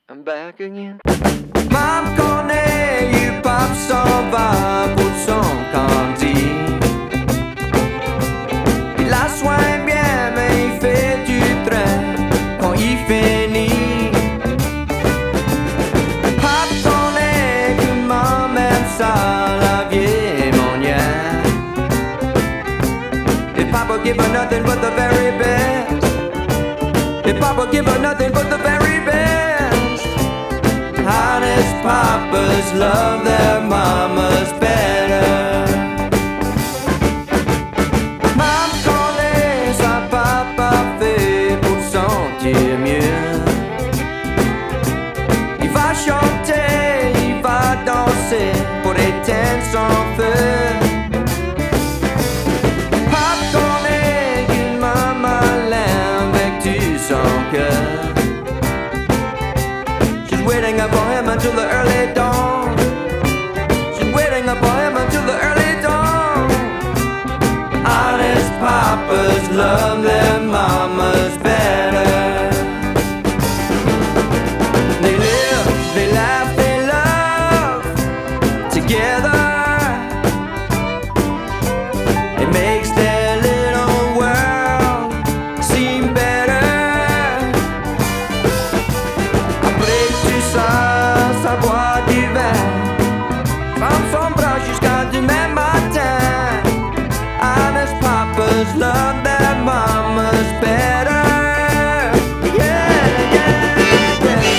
I'm back again. Maman me connaît, le pape s'en va pour son candie. Il la soigne bien, mais il fait du train quand il finit. Pape connaît que maman aime ça, la vieille monnière. And Papa give her nothing but the very best. And Papa give her nothing but the very best. Honest papas love their mamas better. Maman connaît sa papa fait pour sentir mieux. Il va chanter, il va danser pour éteindre son feu. Papa connaît qu'une maman l'aime avec tout son cœur. Waiting up for him until the early dawn. She's waiting up for him until the early dawn. Honest papas love their mamas better. They laugh, they love together. It makes their little world seem better. Ça boit du vin, prend son bras jusqu'à demain matin. Honest papas love their mamas better. Yeah, yeah, yeah.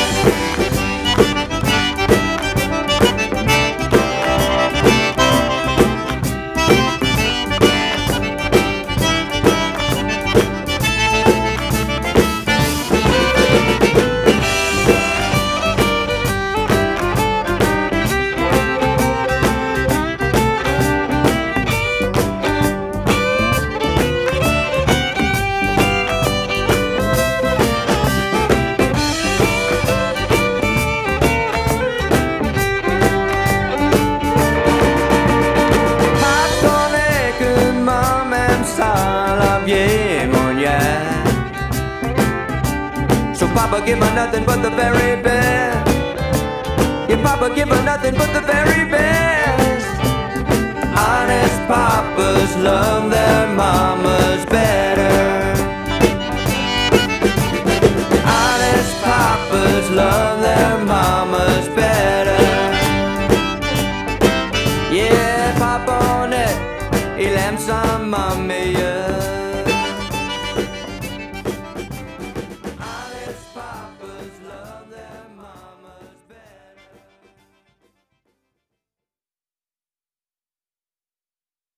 So Papa give her nothing but the very best. Yeah, Papa give her nothing but the very best. Honest papas love their mamas better. Honest papas love their